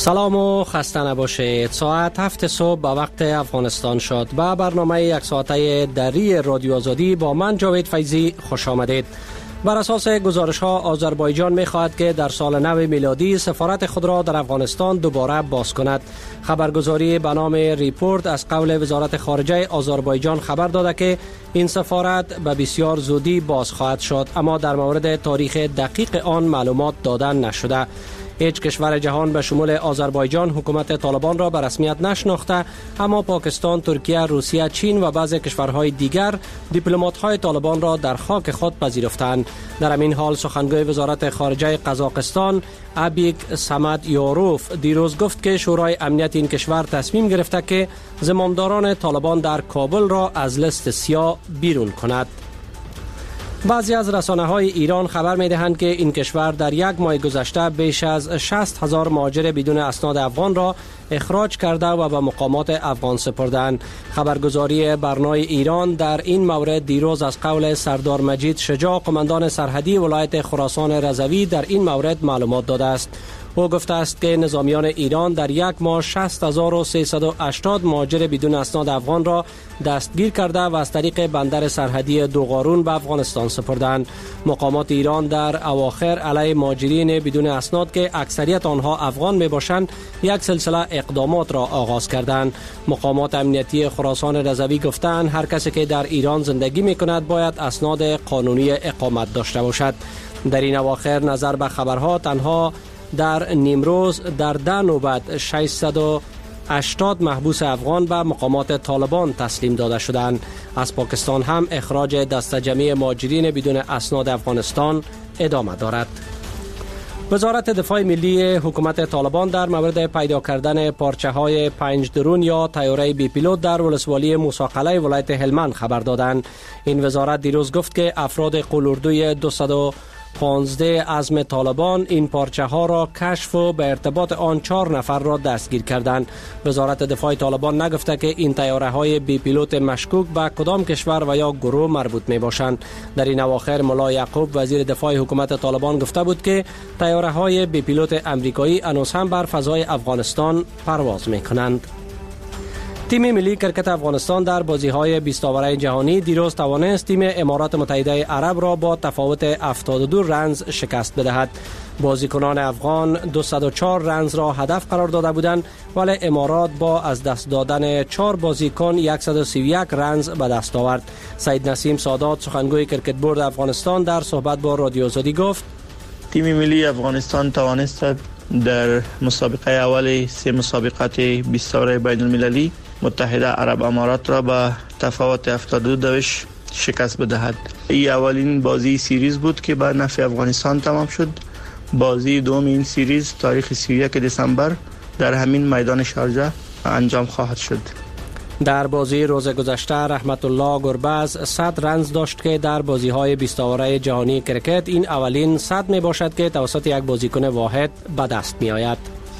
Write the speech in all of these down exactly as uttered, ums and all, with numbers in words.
سلام و خسته نباشید. ساعت هفت صبح به وقت افغانستان شد. به برنامه یک ساعته دری رادیو آزادی با من جاوید فیضی خوش آمدید. بر اساس گزارش ها آذربایجان می خواهد که در سال نو میلادی سفارت خود را در افغانستان دوباره باز کند. خبرگزاری به نام ریپورت از قول وزارت خارجه آذربایجان خبر داده که این سفارت به بسیار زودی باز خواهد شد، اما در مورد تاریخ دقیق آن معلومات داده نشده. هیچ کشور جهان به شمول آذربایجان حکومت طالبان را به رسمیت نشناخته، اما پاکستان، ترکیه، روسیه، چین و بعضی کشورهای دیگر دیپلمات‌های طالبان را در خاک خود پذیرفتند. در همین حال سخنگوی وزارت خارجه قزاقستان ابیک سمد یاروف دیروز گفت که شورای امنیت این کشور تصمیم گرفته که زمامداران طالبان در کابل را از لیست سیاه بیرون کند. بعضی از رسانه‌های ایران خبر می‌دهند که این کشور در یک ماه گذشته بیش از شصت هزار مهاجر بدون اسناد افغان را اخراج کرده و به مقامات افغان سپردند. خبرگزاری برنای ایران در این مورد دیروز از قول سردار مجید شجاع، قماندان سرحدی ولایت خراسان رضوی، در این مورد معلومات داده است. او گفته است که نظامیان ایران در یک ماه شصت هزار و سیصد و هشتاد مهاجر بدون اسناد افغان را دستگیر کرده و از طریق بندر سرحدی دوغارون به افغانستان سپردند. مقامات ایران در اواخر علیه مهاجرین بدون اسناد که اکثریت آنها افغان می باشند یک سلسله اقدامات را آغاز کردند. مقامات امنیتی خراسان رضوی گفتند هر کسی که در ایران زندگی می کند باید اسناد قانونی اقامت داشته باشد. در این اواخر نظر به خبرها تنها در نیمروز در ده نوبت ششصد و هشتاد محبوس افغان به مقامات طالبان تسلیم داده شدند. از پاکستان هم اخراج دسته جمعی مهاجرین بدون اسناد افغانستان ادامه دارد. وزارت دفاع ملی حکومت طالبان در مورد پیدا کردن پارچه های پنج درون یا طیاره بی پیلوت در ولسوالی موسی قلعه ولایت هلمند خبر دادند. این وزارت دیروز گفت که افراد قلوردوی دویست و پانزده عزم طالبان این پارچه ها را کشف و به ارتباط آن چهار نفر را دستگیر کردند. وزارت دفاع طالبان نگفته که این طیاره های بی پیلوت مشکوک به کدام کشور و یا گروه مربوط می باشند. در این اواخر ملا یعقوب وزیر دفاع حکومت طالبان گفته بود که طیاره های بی پیلوت امریکایی هنوز هم بر فضای افغانستان پرواز می کنند. تیم ملی کرکت افغانستان در بازی‌های بیست آوره جهانی دیروز توانست تیم امارات متحده عرب را با تفاوت هفتاد و دو رنز شکست بدهد. بازیکنان افغان دویست و چهار رنز را هدف قرار داده بودند، ولی امارات با از دست دادن چهار بازیکن صد و سی و یک رنز به دست آورد. سید نسیم سادات سخنگوی کرکت بورد افغانستان در صحبت با رادیو آزادی گفت تیم ملی افغانستان توانست در مسابقه اول سه مسابقات بیست آوره بین المللی متحده عرب امارات را به تفاوت هفتاد و دو دوش شکست بدهد. این اولین بازی سیریز بود که به نفع افغانستان تمام شد. بازی دوم این سیریز تاریخ سی و یک دسامبر در همین میدان شارجه انجام خواهد شد. در بازی روز گذشته رحمت الله گربز صد رنز داشت که در بازی‌های بیست آوره جهانی کرکت این اولین صد می باشد که توسط یک بازیکن واحد به دست می آید.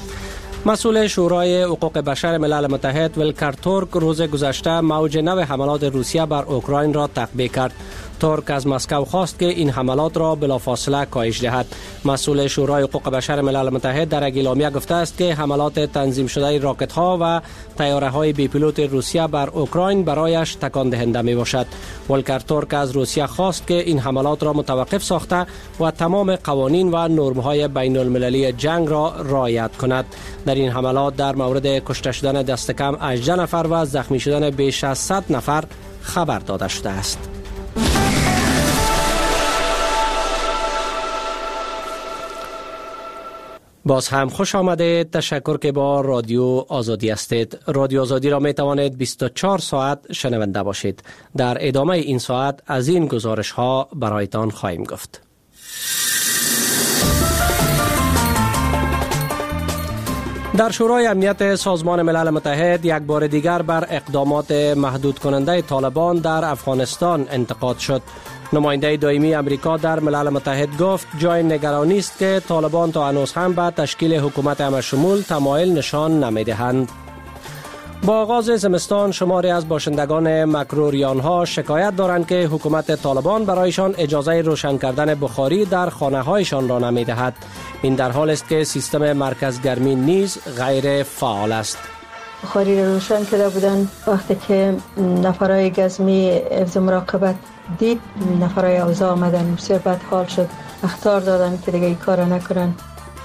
مسئول شورای حقوق بشر ملل متحد ولکر تورک روز گذشته موج نو حملات روسیه بر اوکراین را تقبیح کرد. ترک از مسکو خواست که این حملات را بلافاصله کاهش دهد. مسئول شورای حقوق بشر ملل متحد در اعلامیه گفته است که حملات تنظیم شده راکت ها و طیاره های بی پیلوت روسیه بر اوکراین برایش تکان دهنده می باشد. ولکر تورک از روسیه خواست که این حملات را متوقف ساخته و تمام قوانین و نرم های بین المللی جنگ را رعایت کند. در این حملات در مورد کشته شدن دست کم هجده نفر و زخمی شدن بیش از صد نفر خبر داده شده است. باز هم خوش آمدید. تشکر که با رادیو آزادی هستید. رادیو آزادی را می توانید بیست و چهار ساعت شنونده باشید. در ادامه این ساعت از این گزارش ها برایتان خواهیم گفت. در شورای امنیت سازمان ملل متحد یک بار دیگر بر اقدامات محدود کننده طالبان در افغانستان انتقاد شد. نماینده دائمی امریکا در ملل متحد گفت جای نگرانی است که طالبان تا هنوز هم به تشکیل حکومت همشمول تمایل نشان نمی‌دهند. با آغاز زمستان شماری از باشندگان مکروریان ها شکایت دارند که حکومت طالبان برایشان اجازه روشن کردن بخاری در خانه هایشان را نمی دهد. این در حال است که سیستم مرکز گرمی نیز غیر فعال است. بخاری را روشن کرده بودند. وقتی که نفرای گزمی حفظ مراقبت دید، نفرای اوضاع آمدن، بسیار بد حال شد. اخطار دادن که دیگه این کار نکنن.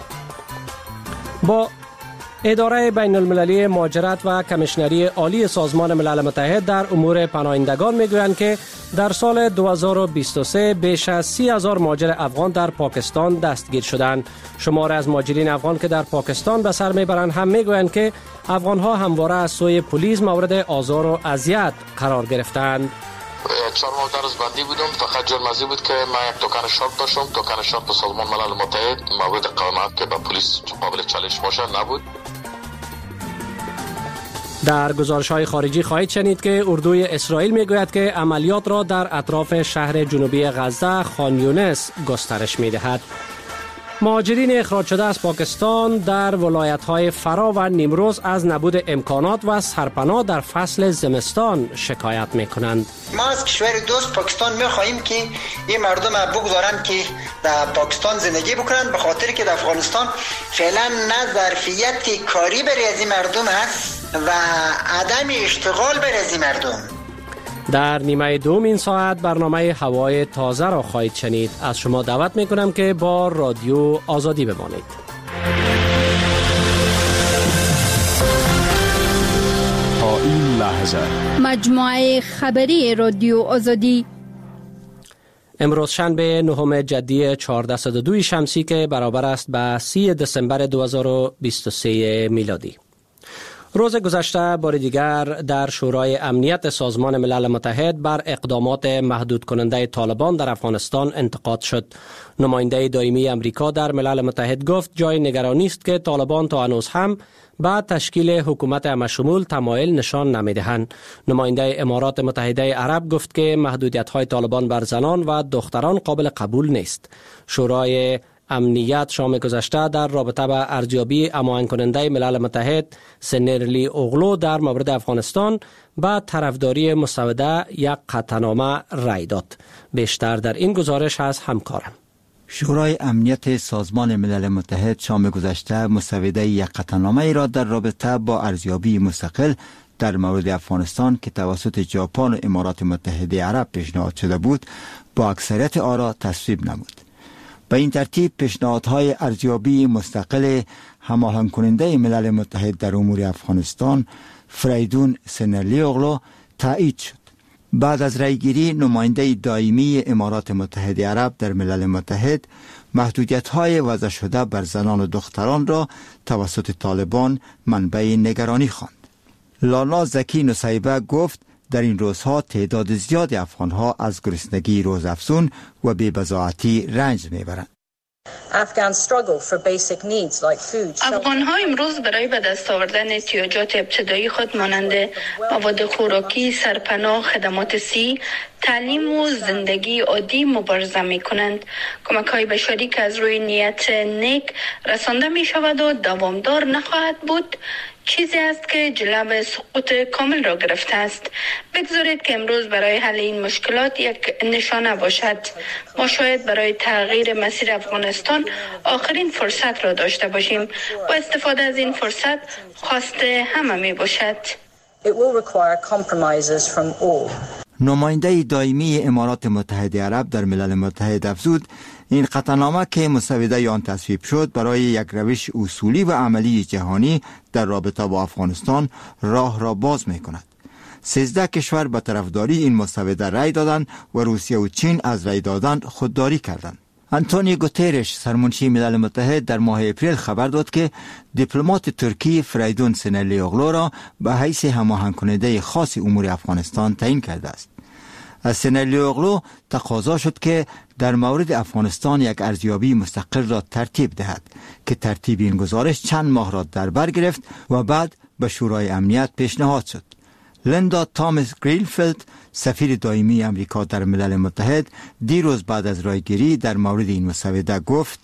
با اداره بین المللی مهاجرت و کمیشنری عالی سازمان ملل متحد در امور پناهندگان میگویند که در سال دو هزار و بیست و سه بیش از سی هزار مهاجر افغان در پاکستان دستگیر شدند. شمار از مهاجرین افغان که در پاکستان به سر میبرند هم میگویند که افغانها همواره از سوی پلیس مورد آزار و اذیت قرار گرفتند. چهار ماه درس بندی بودم، فقط جرم ازی بود که من یک توکن شرط داشتم. توکن شرط به سازمان ملل متحد مورد قانونت که به پلیس قابل چالش باشه نبود. در گزارش‌های خارجی خواهید شنید که اردوی اسرائیل میگوید که عملیات را در اطراف شهر جنوبی غزه خان یونس گسترش میدهد. مهاجرین اخراج شده از پاکستان در ولایت‌های فرا و نیمروز از نبود امکانات و سرپناه در فصل زمستان شکایت می‌کنند. ما از کشور دوست پاکستان می‌خواهیم که این مردم بگذارند که در پاکستان زندگی بکنند، به خاطر که در افغانستان فعلا نه ظرفیت کاری برای از این مردم هست و عدم اشتغال برای از این مردم. در نیمه دوم این ساعت برنامه هوای تازه را خواهید شنید. از شما دعوت می کنم که با رادیو آزادی بمانید. تا این لحظه مجموعه خبری رادیو آزادی امروز شنبه نهم جدی چهارصد و دو شمسی که برابر است به سی دسامبر دو هزار و بیست و سه میلادی. روز گذشته بار دیگر در شورای امنیت سازمان ملل متحد بر اقدامات محدود کننده طالبان در افغانستان انتقاد شد. نماینده دائمی امریکا در ملل متحد گفت جای نگرانی است که طالبان تا هنوز هم بعد تشکیل حکومت همشمول تمایل نشان نمیدهند. نماینده امارات متحده عرب گفت که محدودیت‌های طالبان بر زنان و دختران قابل قبول نیست. شورای امنیت شام گذشته در رابطه با ارزیابی هماهنگ کننده ملل متحد سنرلی اوغلو در مورد افغانستان با طرفداری مسوده یک قطعنامه رای داد. بیشتر در این گزارش از همکارم. شورای امنیت سازمان ملل متحد شام گذشته مسوده یک قطعنامه را در رابطه با ارزیابی مستقل در مورد افغانستان که توسط ژاپن و امارات متحده عرب پیشنهاد شده بود با اکثریت آرا تصویب نمود. به این ترتیب پیشنهادهای ارزیابی مستقل هماهنگ کننده ملل متحد در امور افغانستان فریدون سنرلی اوغلو تایید شد. بعد از رایگیری نماینده دائمی امارات متحده عرب در ملل متحد محدودیت‌های وضع شده بر زنان و دختران را توسط طالبان منبع نگرانی خواند. لالا زکی نصیبه گفت در این روزها تعداد زیاد افغانها از گرسنگی روزافزون و بی‌بضاعتی رنج میبرند. افغان‌ها امروز برای به دست آوردن احتیاجات ابتدایی خود مانند مواد خوراکی، سرپناه، خدمات صحی، تعلیم و زندگی عادی مبارزه می کنند. کمک‌های بشری که از روی نیت نیک رسانده می شود و دوامدار نخواهد بود چیزی است که جلو سقوط کامل را گرفته است. بگذارید که امروز برای حل این مشکلات یک نشانه باشد. ما شاید برای تغییر مسیر افغانستان آخرین فرصت را داشته باشیم و استفاده از این فرصت خواست همه می باشد. نماینده دائمی امارات متحده عرب در ملل متحد افزود این قطعنامه که مسوده آن تصویب شد برای یک روش اصولی و عملی جهانی در رابطه با افغانستان راه را باز می کند. سیزده کشور به طرفداری این مسوده رای دادند و روسیه و چین از رای دادن خودداری کردند. آنتونیو گوترش سرمنشی ملل متحد در ماه اپریل خبر داد که دیپلمات ترکی فریدون سنرلی اوغلو را به حیث هماهنگ کننده خاص امور افغانستان تعیین کرده است. از سنرلی اوغلو تقاضا شد که در مورد افغانستان یک ارزیابی مستقل را ترتیب دهد که ترتیب این گزارش چند ماه را در بر گرفت و بعد به شورای امنیت پیشنهاد شد. لیندا تامس گرینفیلد سفیر دائمی امریکا در ملل متحد دیروز بعد از رایگیری در مورد این مسوده گفت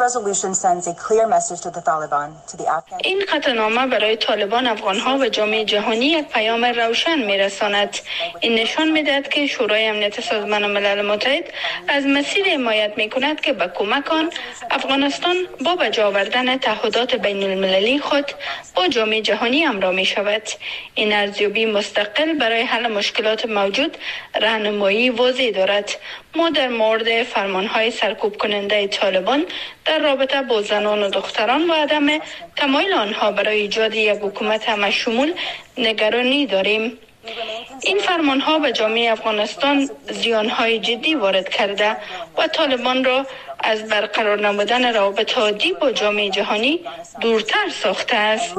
این قطعنامه برای طالبان، افغانها و جامعه جهانی یک پیام روشن میرساند. این نشان میدهد که شورای امنیت سازمان ملل متحد از مسیر حمایت میکند که به کمک آن افغانستان با به جا آوردن تعهدات بین المللی خود با جامعه جهانی همراه می شود. این ارزیابی مستقل برای حل مشکلات موجود راهنمایی واضح دارد. ما در مورد فرمانهای سرکوب کننده طالبان در رابطه با زنان و دختران و عدم تمایل آنها برای ایجاد یک حکومت همه‌شمول نگرانی داریم. این فرمانها به جامعه افغانستان زیانهای جدی وارد کرده و طالبان را از برقرار نمودن روابط عادی با جامعه جهانی دورتر ساخته است.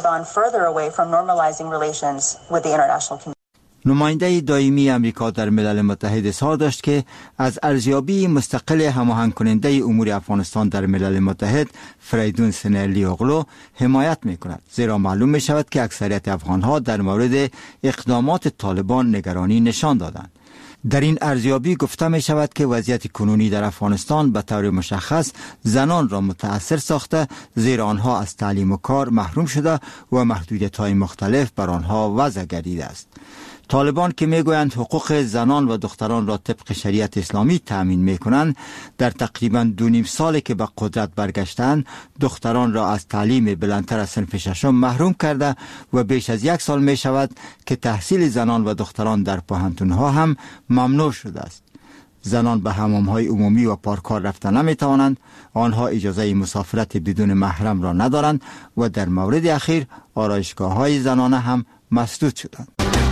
نماینده دائمی امریکا در ملل متحد اظهار داشت که از ارزیابی مستقل هماهنگ کننده امور افغانستان در ملل متحد فریدون سنرلی اغلو حمایت می کند، زیرا معلوم می شود که اکثریت افغانها در مورد اقدامات طالبان نگرانی نشان دادند. در این ارزیابی گفته می شود که وضعیت کنونی در افغانستان به طور مشخص زنان را متأثر ساخته، زیرا آنها از تعلیم و کار محروم شده و محدودیت‌های مختلف بر آنها وضع گردیده است. طالبان که میگویند حقوق زنان و دختران را طبق شریعت اسلامی تأمین میکنند، در تقریباً دو نیم سالی که به قدرت برگشتند دختران را از تعلیم بلندتر از صنف ششم محروم کرده و بیش از یک سال می شود که تحصیل زنان و دختران در پوهنتون‌ها هم ممنوع شده است. زنان به حمام‌های عمومی و پارک‌ها رفتن نمی‌توانند، آنها اجازه مسافرت بدون محرم را ندارند و در مورد اخیر آرایشگاه‌های زنانه هم مسدود شدند.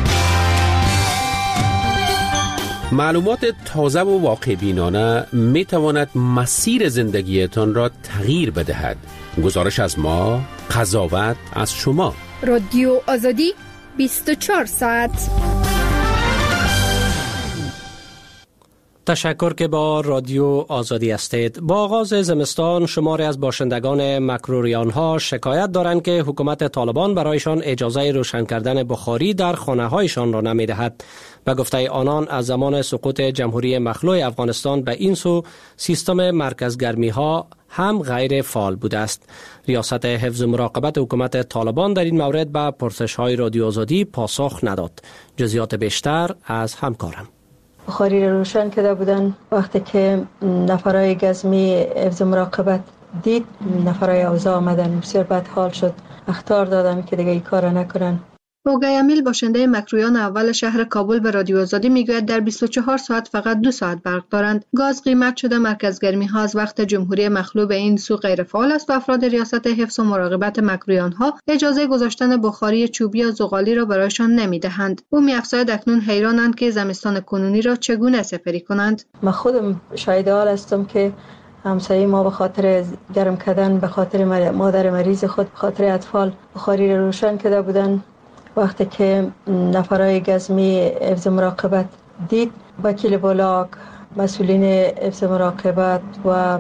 معلومات تازه و واقع بینانه می تواند مسیر زندگیتان را تغییر بدهد. گزارش از ما، قضاوت از شما. رادیو آزادی بیست و چهار ساعت. تشکر که با رادیو آزادی هستید. با آغاز زمستان شماری از باشندگان مکروریان ها شکایت دارند که حکومت طالبان برایشان اجازه روشن کردن بخاری در خانه هایشان را نمی دهد. به گفته آنان از زمان سقوط جمهوری مخلوع افغانستان به این سو سیستم مرکزگرمی ها هم غیر فعال بوده است. ریاست حفظ مراقبت حکومت طالبان در این مورد به پرسش های رادیو آزادی پاسخ نداد. جزئیات بیشتر از همکارم. بخاری را روشن کرده بودن. وقتی که نفرای گزمی حفظ مراقبت دید، نفرای اوضاع آمدن، بسیار بد حال شد. اخطار دادن که دیگه این کار نکنن. اوگای امیل باشنده مکرویان اول شهر کابل به رادیو آزادی میگوید در بیست و چهار ساعت فقط دو ساعت برق دارند. گاز قیمت شده، مرکزگرمی ها از وقت جمهوری مخلوع به این سو غیر فعال است و افراد ریاست حفظ و مراقبت مکرویان ها اجازه گذاشتن بخاری چوبی یا زغالی را برایشان نمیدهند. او می‌افزاید اکنون حیرانند که زمستان کنونی را چگونه سپری کنند. من خودم شاهد حال هستم که همسایه ما به خاطر گرم کردن، به خاطر مادر مریض خود، به خاطر اطفال بخاری را روشن کرده بودن. وقتی که نفرای گزمی حفظ مراقبت دید، وکیل بلاک، مسئولین حفظ مراقبت و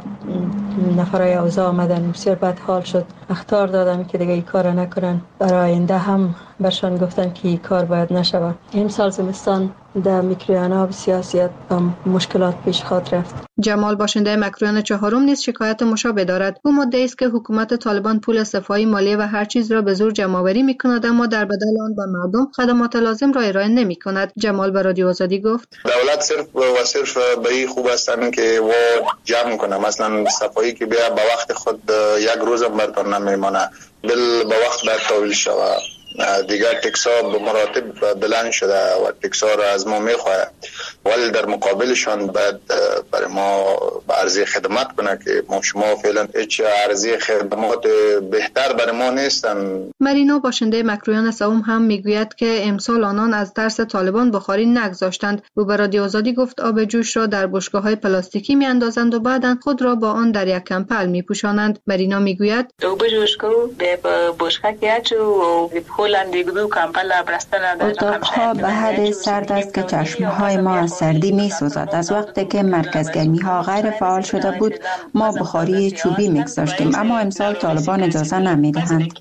نفرای اوضاع آمدن، بسیار بد حال شد. اخطار دادن که دیگه این کار نکنن. برای آینده هم برشان گفتن که این کار باید نشود. این سال زمستان در میکرویانا بسیاریت مشکلات پیش خواهد رفت. جمال باشنده مکرویان چهارم نیز شکایت مشابه دارد. او مدعی است که حکومت طالبان پول صفای مالیه و هر چیز را به زور جمع‌آوری می‌کند، اما در بدل آن به مردم خدمات لازم را ارائه نمی‌کند. جمال به رادیو آزادی گفت: دولت صرف و صرف به این خوب هستند که و جمع کنه، مثلا صفایی که بیا به وقت خود یک روز برتون نمیمانه، بل به وقت باید تحویل شود. دیگر تکسا به مراتب بلند شده و تکسا را از ما میخواهد، ولی در مقابلشان باید برای ما به عرضه خدمت کنه که ما شما فعلا هیچ عرضه خدمات بهتر برای ما نیستن. مرینو باشنده مکرویان سوم هم میگوید که امسال آنان از ترس طالبان بخاری نگذاشتند. او به رادیو آزادی گفت آب جوش را در بشکه‌های پلاستیکی میاندازند و بعداً خود را با آن در یک کمپل میپوشانند. مرینا میگوید آب جوش کو به بشکه کیچو اتاقها به حد سرد است که چشمهای ما از از سردی می سوزد. از وقتی که مرکز گرمی ها غیر فعال شده بود ما بخاری چوبی میگذاشتیم، اما امسال طالبان اجازه نمی دهند.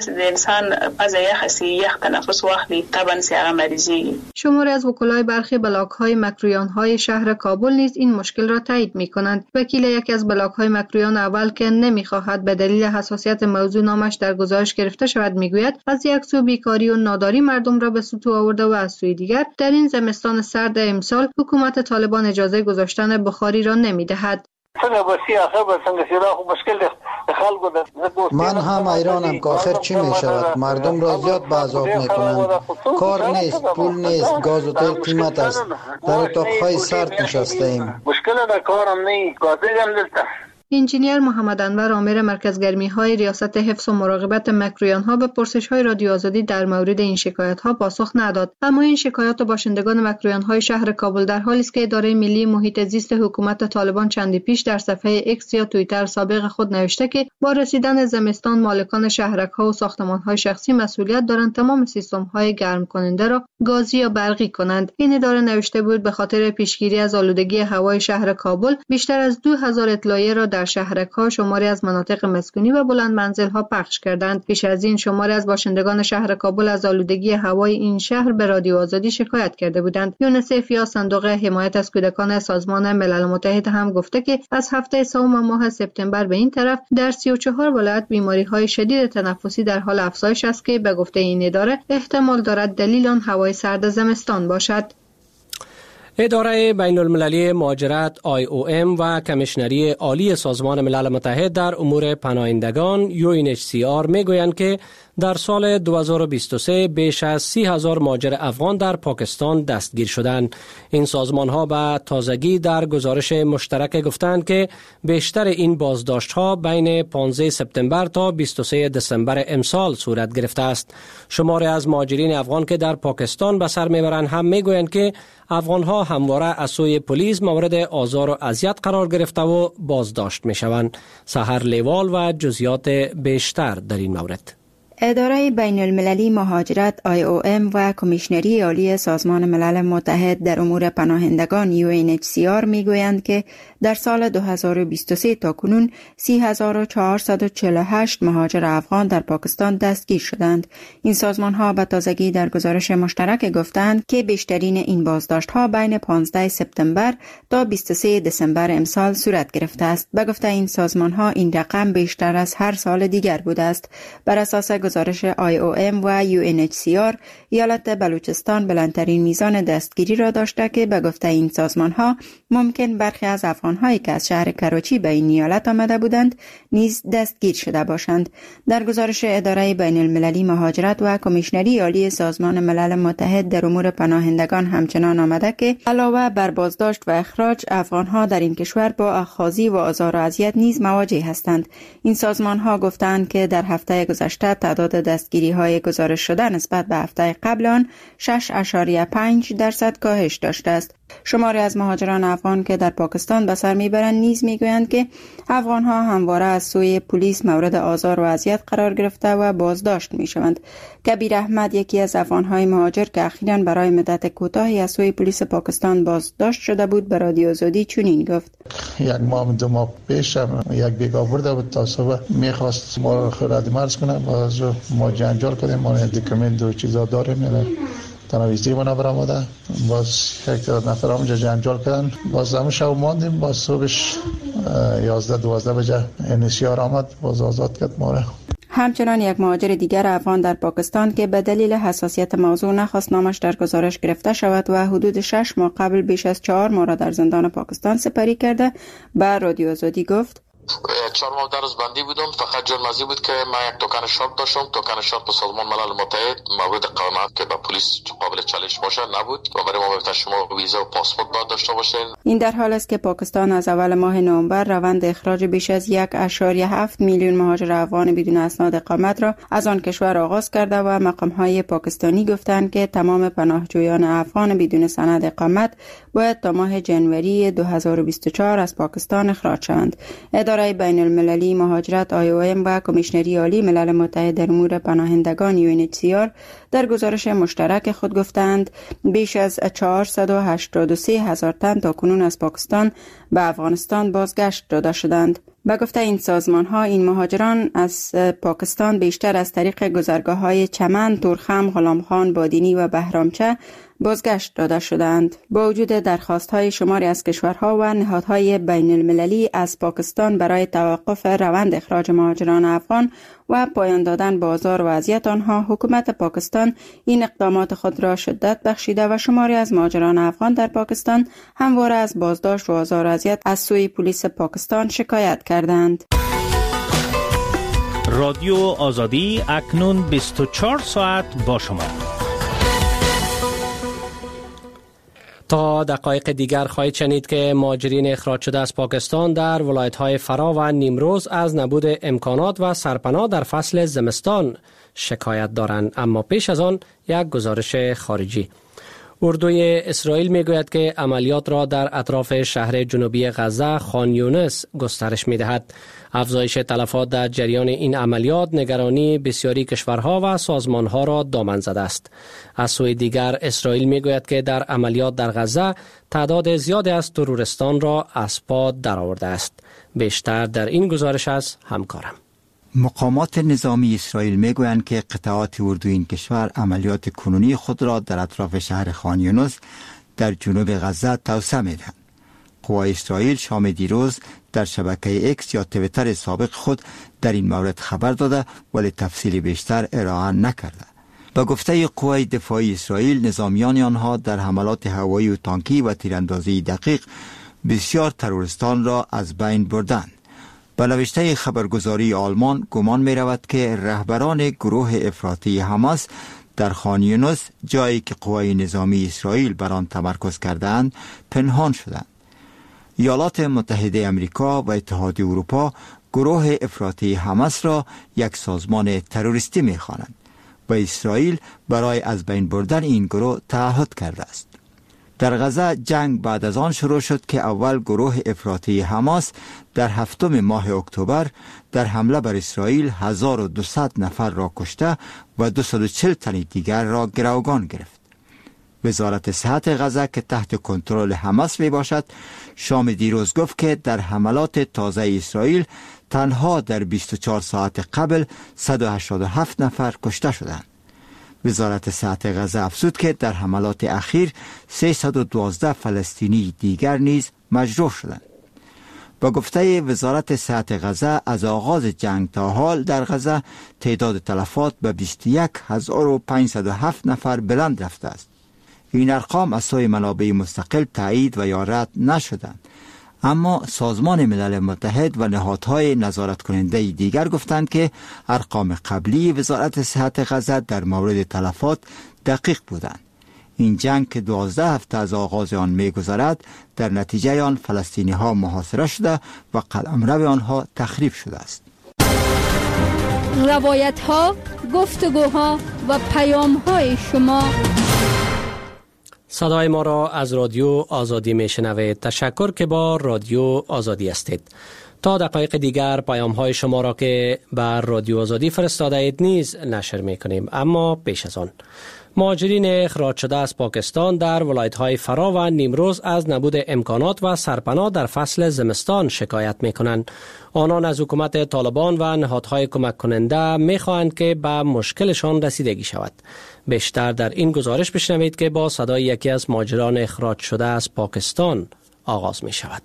شماری از وکلای برخی بلاک های مکرویان های شهر کابل نیز این مشکل را تایید می کنند. وکیل یکی از بلاک های مکرویان اول که نمی خواهد به دلیل حساسیت موضوع نامش در گزارش گرفته شود میگوید از یک سو بیکاری و ناداری مردم را به سطوح آورده و از سوی دیگر در این زمستان سرد امسال حکومت طالبان اجازه گذاشتن بخاری را نمی دهد. من هم ایرانم که آخر چی می شود؟ مردم را زیاد به عذاب می کنند. کار نیست، پول نیست، گاز و تیل قیمت است. در اتاقهای سرد نشسته ایم. مشکل در کارم نیست، گازم دلتا. انجینیر محمد انور آمر مرکز گرمی های ریاست حفظ و مراقبت مکرویان ها به پرسش های رادیو آزادی در مورد این شکایت ها پاسخ نداد، اما این شکایات باشندگان مکرویان های شهر کابل در حالی است که اداره ملی محیط زیست حکومت طالبان چندی پیش در صفحه اکس یا توییتر سابق خود نوشته که با رسیدن زمستان مالکان شهرک ها و ساختمان های شخصی مسئولیت دارند تمام سیستم های گرم کننده را گازی یا برقی کنند. این اداره نوشته بود به خاطر پیشگیری از آلودگی هوای شهر کابل بیشتر از دو هزار اطلاعیه را در شهرک‌ها شماری از مناطق مسکونی و بلند منزل‌ها پخش کردند. پیش از این شماری از باشندگان شهر کابل از آلودگی هوای این شهر به رادیو آزادی شکایت کرده بودند. یونیسف یا صندوق حمایت از کودکان سازمان ملل متحد هم گفته که از هفته سوم ماه سپتامبر به این طرف در سی و چهار ولایت بیماری‌های شدید تنفسی در حال افزایش است که به گفته این اداره احتمال دارد دلیل آن هوای سرد زمستان باشد. اداره بین المللی مهاجرت آی او ام و کمیشنری عالی سازمان ملل متحد در امور پناهندگان یو ان اچ سی آر میگویند که در سال دو هزار و بیست و سه بیش از سی هزار مهاجر افغان در پاکستان دستگیر شدند. این سازمان ها به تازگی در گزارش مشترک گفتند که بیشتر این بازداشت ها بین پانزده سپتامبر تا بیست و سه دسامبر امسال صورت گرفته است. شماری از مهاجرین افغان که در پاکستان به سر میبرند هم میگویند که افغان ها همواره از سوی پلیس مورد آزار و اذیت قرار گرفته و بازداشت می شوند. سحر لیوال و جزئیات بیشتر در این مورد. اداره بین المللی مهاجرت آی او ام و کمیشنری عالی سازمان ملل متحد در امور پناهندگان یو ان اچ سی آر میگویند که در سال دو هزار و بیست و سه تا کنون سی هزار و چهارصد و چهل و هشت مهاجر افغان در پاکستان دستگیر شدند. این سازمان ها به تازگی در گزارش مشترک گفتند که بیشترین این بازداشت ها بین پانزده سپتامبر تا بیست و سه دسامبر امسال صورت گرفته است. به گفته این سازمان ها این رقم بیشتر از هر سال دیگر بوده است. بر اساس گزارش آی او ام و یو ان اچ سی آر ایالت بلوچستان بلندترین میزان دستگیری را داشته که به گفته این سازمان ها ممکن برخی از افغان هایی که از شهر کراچی به این ایالت آمده بودند نیز دستگیر شده باشند. در گزارش اداره بین المللی مهاجرت و کمیشنری عالی سازمان ملل متحد در امور پناهندگان همچنان آمده که علاوه بر بازداشت و اخراج افغان ها در این کشور با اخاذی و آزار و اذیت نیز مواجه هستند. این سازمان ها گفتند که در هفته گذشته تعداد دستگیری های گزارش شده نسبت به هفته قبل آن شش اشاریه پنج درصد کاهش داشته است. شماری از مهاجران افغان که در پاکستان به سر میبرند نیز میگویند که افغان ها همواره از سوی پلیس مورد آزار و اذیت قرار گرفته و بازداشت میشوند. کبیر احمد یکی از افغان های مهاجر که اخیراً برای مدت کوتاهی از سوی پلیس پاکستان بازداشت شده بود به رادیو آزادی چنین گفت: یک ماه دو ماه پیش یک بیگا برده بود تا صبح میخواست ما خرد مرز کنه، باز ما جنجال کردیم، ما دکمنت و چیزا داریم، تنویزی منا برآمده، باز یک نفر همونجا جنجال کردن، باز همون شب ماندیم، باز صبحش یازده دوازده بجه انیسیار آمد، باز آزاد کرد ما را. همچنان یک مهاجر دیگر افغان در پاکستان که به دلیل حساسیت موضوع نخواست نامش در گزارش گرفته شود و حدود شش ماه قبل بیش از چهار ماه را در زندان پاکستان سپری کرده به رادیو آزادی گفت: چهار ماه در روز بندی بودم، فقط جرمزی بود که من یک دکان شرط داشتم. دکان شرط به سازمان ملل متحد مورد قانونی که به پلیس قابل چالش باشه نبود و برای ما گفت شما ویزا و پاسپورت باید داشته باشین. این در حال است که پاکستان از اول ماه نوامبر روند اخراج بیش از یک اشاریه هفت میلیون مهاجر افغان بدون اسناد اقامت را از آن کشور آغاز کرده و مقام‌های پاکستانی گفتند که تمام پناهجویان افغان بدون سند اقامت باید تا ماه ژانویه دو هزار و بیست و چهار از پاکستان اخراج شوند. اداره بین المللی مهاجرت آی او ام و کمیشنری عالی ملل متحد در امور پناهندگان یو ان اچ سی آر در گزارش مشترک خود گفتند بیش از چهارصد و هشتاد و سه هزار تن تاکنون از پاکستان به افغانستان بازگشت داده شدند. به گفته این سازمان ها، این مهاجران از پاکستان بیشتر از طریق گذرگاه های چمن، تورخم، غلامخان، بادینی و بهرامچه بازگشت داده شدند. با وجود درخواست های شماری از کشورها و نهادهای بین المللی از پاکستان برای توقف روند اخراج مهاجران افغان و پایان دادن به آزار و اذیت آنها، حکومت پاکستان این اقدامات خود را شدت بخشیده و شماری از مهاجران افغان در پاکستان همواره از بازداشت و آزار و اذیت از سوی پلیس پاکستان شکایت کردند. رادیو آزادی اکنون بیست و چهار ساعت با شما. تا دقایق دیگر خواهید شنید که مهاجرین اخراج شده از پاکستان در ولایت‌های فرا و نیمروز از نبود امکانات و سرپناه در فصل زمستان شکایت دارند. اما پیش از آن یک گزارش خارجی. اردوی اسرائیل میگوید که عملیات را در اطراف شهر جنوبی غزه خان یونس گسترش میدهد. افزایش تلفات در جریان این عملیات نگرانی بسیاری کشورها و سازمانها را دامن زده است. از سوی دیگر اسرائیل میگوید که در عملیات در غزه تعداد زیادی از ترورستان را از پا درآورده است. بیشتر در این گزارش از همکارم. مقامات نظامی اسرائیل میگویند که قطعات اردوی این کشور عملیات کنونی خود را در اطراف شهر خان یونس در جنوب غزه توسعه میدهند. قوای اسرائیل شام دیروز در شبکه اکس یا تویتر سابق خود در این مورد خبر داده ولی تفصیل بیشتر ارائه نکرده. با گفته قوای دفاعی اسرائیل، نظامیان آنها در حملات هوایی و تانکی و تیراندازی دقیق بسیار ترورستان را از بین بردند. به نوشته خبرگزاری آلمان گمان می رود که رهبران گروه افراطی حماس در خان یونس، جایی که قوای نظامی اسرائیل بر آن تمرکز کردند، پنهان شدند. ایالات متحده آمریکا و اتحاد اروپا گروه افراطی حماس را یک سازمان تروریستی می خوانند و اسرائیل برای از بین بردن این گروه تعهد کرده است. در غزه جنگ بعد از آن شروع شد که اول گروه افراطی حماس در هفتم ماه اکتبر در حمله بر اسرائیل هزار و دویست نفر را کشته و دویست و چهل تن دیگر را گروگان گرفت. وزارت صحت غزه که تحت کنترل حماس می باشد، شام دیروز گفت که در حملات تازه اسرائیل تنها در بیست و چهار ساعت قبل صد و هشتاد و هفت نفر کشته شدند. وزارت صحت غزه افزود که در حملات اخیر سیصد و دوازده فلسطینی دیگر نیز مجروح شدند. با گفته وزارت صحت غزه، از آغاز جنگ تا حال در غزه تعداد تلفات به بیست و یک هزار و پانصد و هفت نفر بلند رفته است. این ارقام از سوی منابع مستقل تایید و یا رد نشدند، اما سازمان ملل متحد و نهادهای نظارت کننده دیگر گفتند که ارقام قبلی وزارت صحت غزه در مورد تلفات دقیق بودند. این جنگ که دوازده هفته از آغاز آن می‌گذرد، در نتیجه آن فلسطینی ها محاصره شده و قلمرو آنها تخریب شده است. روایت ها، گفتگوها و پیام های شما. صدای ما را از رادیو آزادی میشنوید. تشکر که با رادیو آزادی هستید. تا دقایق دیگر پیام های شما را که بر رادیو آزادی فرستاده اید نیز نشر میکنیم. اما پیش از آن، مهاجرین اخراج شده از پاکستان در ولایت‌های فرا و نیمروز از نبود امکانات و سرپناه در فصل زمستان شکایت می‌کنند. آنان از حکومت طالبان و نهادهای کمک کننده می‌خواهند که به مشکلشان رسیدگی شود. بیشتر در این گزارش بشنوید که با صدای یکی از مهاجران اخراج شده از پاکستان آغاز می‌شود.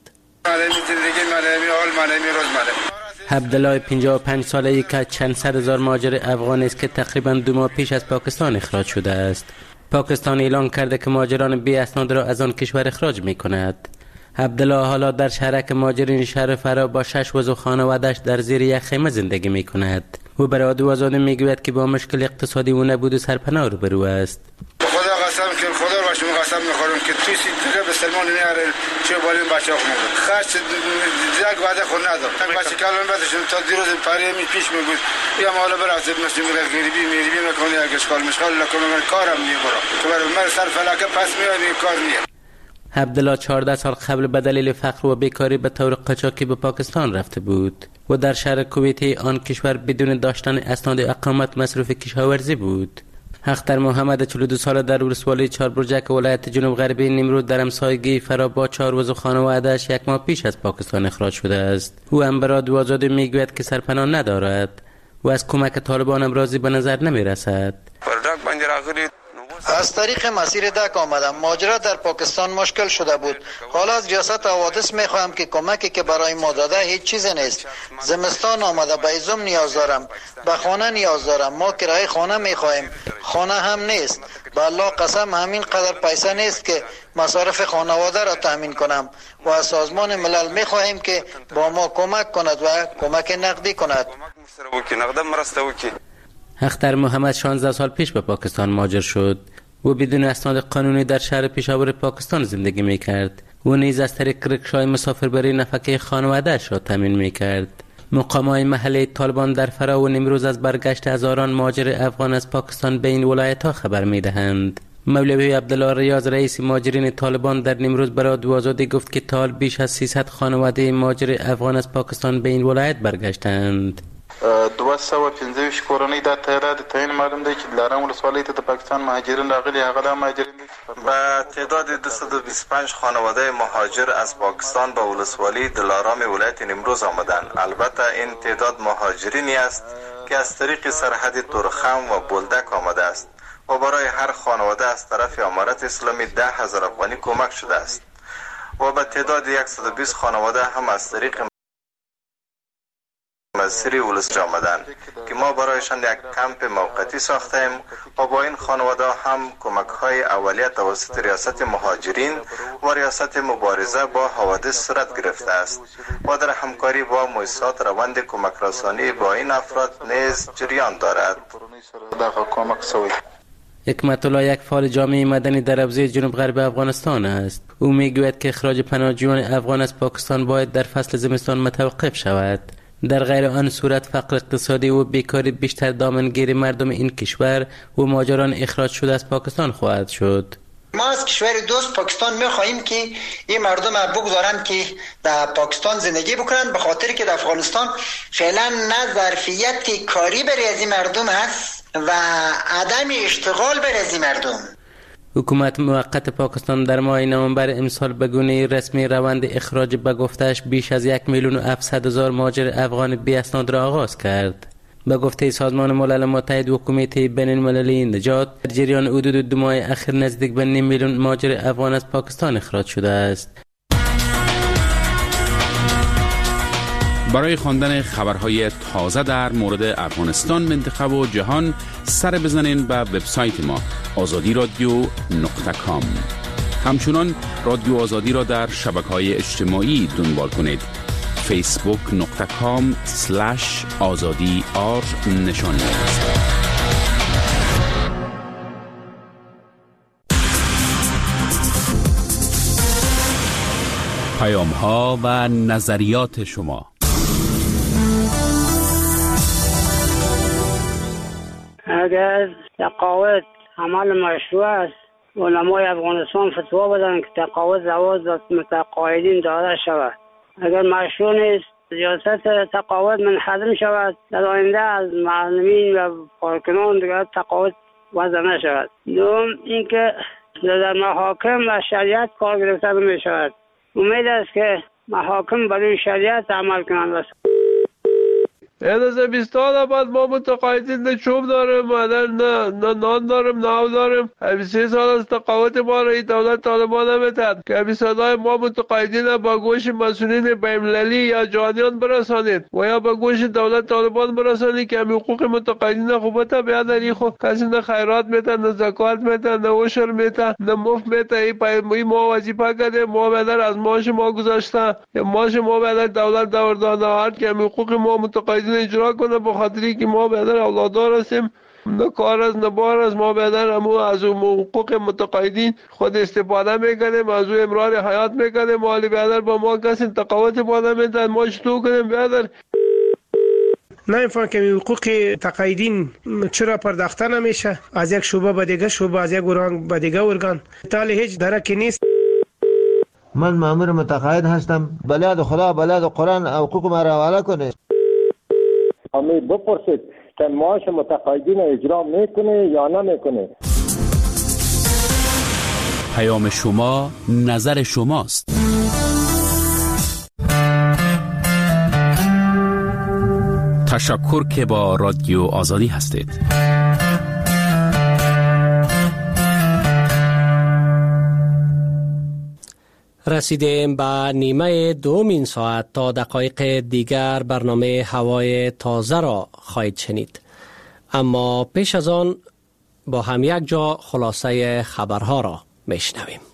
عبدالله پنجاه و پنج ساله‌ای که چند صد هزار مهاجر افغانی است که تقریباً دو ماه پیش از پاکستان اخراج شده است. پاکستان اعلام کرده که مهاجران بی اسناد را از آن کشور اخراج می‌کند. عبدالله حالا در شهرک مهاجرین شهر فرا با شش عضو خانواده‌اش در زیر یک خیمه زندگی می‌کند. او برای رادیو آزادی می‌گوید که با مشکل اقتصادی و نبود سرپناه روبرو است. خدا قسم که خدا را شما قسم می‌خورم که توی سیدره به سلمان نیاره چه بالین بچه‌ها خونده. خرج دیگ بعد خود نداد. تک بچه کلان بعدشون تا دیروز پاره می پیش میگود. یا مالا برات مثل میگه غریبی میریبی میکنه اگه اشکال مشکل لکن من کارم میبرم. تو برای من سر فلکه پس میاد این کار نیه. عبدالله چهارده سال قبل به دلیل فقر و بیکاری به طور قاچاقی به پاکستان رفته بود و در شهر کویت آن کشور بدون داشتن اسناد اقامت مصروف کشاورزی بود. اختر محمد چهل و دو ساله در ولسوالی چهار برجک ولایت جنوب غربی نیمرود در همسایگی فرا با چهار عضو خانواده‌اش یک ماه پیش از پاکستان اخراج شده است. او هم برای دوازده میگوید که سرپناه ندارد و از کمک طالبان هم راضی به نظر نمی رسد. از طریق مسیر دک آمدم. ماجرا در پاکستان مشکل شده بود. حالا از ریاست حوادث میخواهم که کمکی که برای ما داده هیچ چیز نیست. زمستان آمده، به ایزم نیاز دارم، به خانه نیاز دارم. ما کرایه خانه میخواهیم، خانه هم نیست. به الله قسم همین قدر پیسه نیست که مصارف خانواده را تامین کنم و از سازمان ملل میخواهیم که با ما کمک کند و کمک نقدی کند. اختر محمد شانزده سال پیش به پاکستان مهاجر شد و بدون اسناد قانونی در شهر پیشاور پاکستان زندگی می کرد و نیز از طریق رکشای مسافربری نفقه خانواده‌اش را تامین می کرد. مقامات محلی طالبان در فرا و نیمروز از برگشت هزاران مهاجر افغان از پاکستان به این ولایت‌ها خبر می دهند. مولوی عبدالله ریاض رئیس مهاجرین طالبان در نیمروز برای دوازده گفت که تا بیش از سیصد خانواده مهاجر افغان از پاکستان به این ولایت برگشتند. دویست و پنځه ویشت کورنۍ دا تعداد تعیین معلوم دی چې دلارام ولسوالۍ ته د پاکستان مهاجرین راغلي، هغه د مهاجرین با تعداد دویست و بیست و پنج خانواده مهاجر از پاکستان به ولسوالی دلارام ولایت نیمروز آمدند. البته این تعداد مهاجرینی است که از طریق سرحد تورخم و بولدک آمده است و برای هر خانواده از طرف امارت اسلامی ده هزار افغانی کمک شده است و به تعداد صد و بیست خانواده هم از طریق مسیری ولس آمدند که ما برایشان یک کمپ موقتی ساختیم و با این خانواده هم کمک های اولیه توسط ریاست مهاجرین و ریاست مبارزه با حوادث صورت گرفته است و در همکاری با مؤسسات روند کمک رسانی با این افراد نیز جریان دارد. حکمت الله یک فعال جامعه مدنی در حوزه جنوب غرب افغانستان است. او میگوید که اخراج پناهجویان افغان از پاکستان باید در فصل زمستان متوقف شود. در غیر آن صورت فقر اقتصادی و بیکاری بیشتر دامنگیر مردم این کشور و مهاجران اخراج شده از پاکستان خواهد شد. ما از کشور دوست پاکستان می‌خواهیم که این مردم بگذارن که در پاکستان زندگی بکنن، به خاطر که در افغانستان فعلا نه ظرفیت کاری برای از این مردم هست و عدم اشتغال برای از این مردم. حکومت موقت پاکستان در ماه نوامبر امسال به گونه رسمی روند اخراج به گفته‌اش بیش از یک میلیون و هفتصد هزار مهاجر افغان بی اسناد را آغاز کرد. به گفته سازمان ملل متحد و کمیته بین المللی نجات، در جریان حدود دو ماه اخیر نزدیک به نیم میلیون مهاجر افغان از پاکستان اخراج شده است. برای خواندن خبرهای تازه در مورد افغانستان، منطقه و جهان سر بزنین به وبسایت ما آزادی رادیو نقطه کام. همچنان رادیو آزادی را در شبکه‌های اجتماعی دنبال کنید. فیسبوک نقطه کام سلش آزادی آر نشانی است. پیام ها و نظریات شما. اگر تقاعد عمل مشروع است، علمای افغانستان فتوا بدن که تقاعد زواج متقاعدین داده شود. اگر مشروع نیست، ریاست تقاعد منحدم شود، در آینده از معلمین و کارکنان دیگر تقاعد وضع نشود. دوم اینکه در محاکم و شریعت کار گرفته می شود. امید است که محاکم برای شریعت عمل کنند. از بیستان بعد ما متقاعدین نه چوب دارم، نه نه نان دارم، نه آب دارم. سه سال از تقاعد ما را دولت طالبان نمیداد که صدای ما متقاعدین با گوش مسئولین بین‌المللی یا جهانیان برسانید و یا با گوش دولت طالبان برسانید که حقوق متقاعدین خوبت بیاد. در خو کسی نه خیرات میده، نه زکات میده، نه عشر میده، نه مفت میده. این ما وظیفه کرده، ما بدر از ماش ما گذاشته، ماش ما بدر دولت دور داده هر که حقوق ما متقاعدین اجرا کنه، به خاطری که ما بدر اولادار هستیم، نه کار از نه بار از ما بدر همو از حقوق متقاعدین خود استفاده میکنیم، از او امرار حیات میکنیم. مالی بدر با ما کسی تقاعد پاده میدن، ما چطور کنیم بدر؟ نمیفهم که حقوق تقاعدین چرا پرداخته نمیشه از یک شعبه به دیگه شعبه، از یک ارگان به دیگه ارگان، تالی هیچ درکی نیست. من مأمور متقاعد هستم. بلاد خدا بلاد قرآن حقوق ما را حواله کنه. امی بپرسید که معاش متقاعدین اجرا میکنه یا نمیکنه. پیام شما نظر شماست. تشکر که با رادیو آزادی هستید. رسیدیم به نیمه دومین ساعت. تا دقایق دیگر برنامه هوای تازه را خواهید شنید، اما پیش از آن با هم یک جا خلاصه خبرها را میشنویم.